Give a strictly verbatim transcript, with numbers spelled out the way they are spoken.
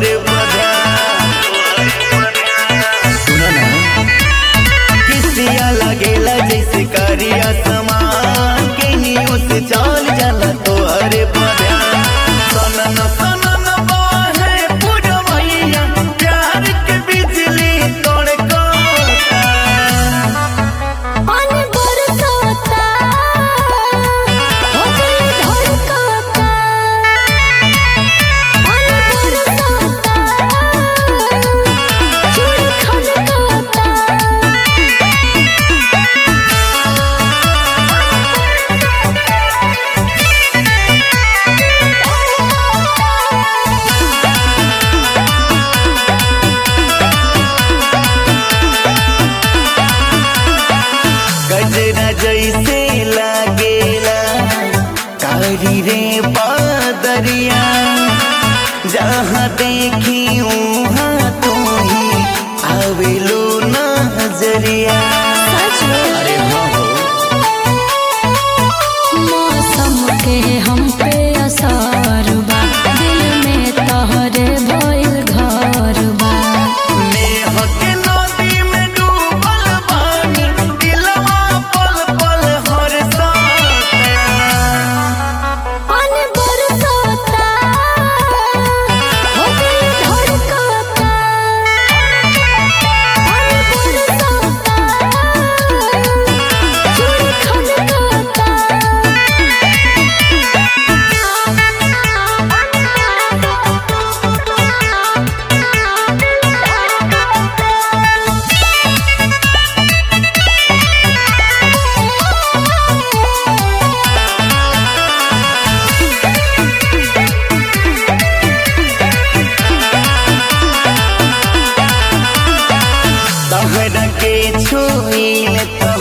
तोहरे बधा सुना ना किसिया लगेला जैसे करिया समान के नियो से चल जाला तोहरे बधा सनन सनन बाहे पुरवैया प्यार के बिजली तड़कता पानी बरसाता हो दिल धड़काता पानी बरसाता चूड़ी खनकाता गजरा जैसे लागेला कारी रे बादरिया जहाँ देखी वहाँ तू ही आवेलो नजरिया सच में अरे हाँ हो मौसम के हम पे असर बा दिल में तोहरे भइल घर बा नेह के नदी में डूबल बानी दिलवा पल पल हरसाता पानी बरसाता हो दिल धड़काता पानी बरसाता चूड़ी खनकाता तहरा के छुईल तो